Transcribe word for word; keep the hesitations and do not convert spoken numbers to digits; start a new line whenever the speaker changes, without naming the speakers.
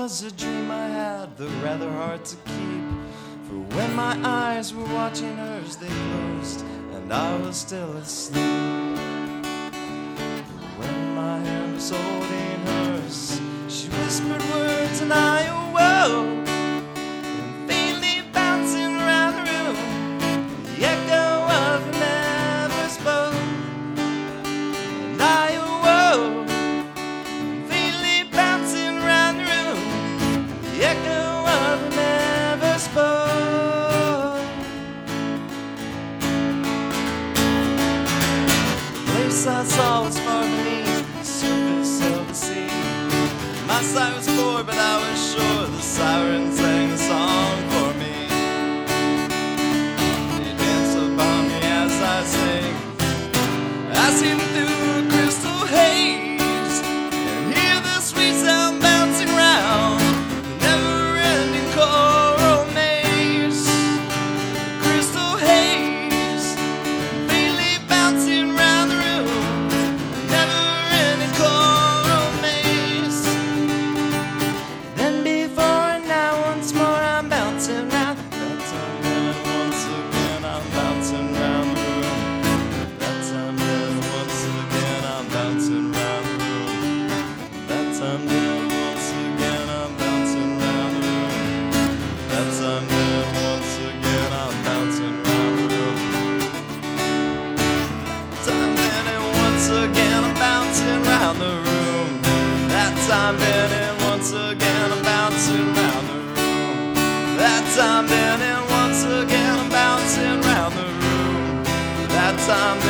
was a dream I had, though rather hard to keep. For when my eyes were watching hers, they closed, and I was still asleep. When my hand was holding hers, she whispered words and I awoke. I saw was far beneath the surface of the sea. My sight was bored, but I was sure the siren sang the song for me. They dance upon me as I sing. I see them through a crystal haze and hear the sweet sound bouncing round the never-ending choral maze. The crystal haze faintly bouncing round the room. Time then and once again I'm bouncing round the room. That time then and once again I'm bouncing round the room. That time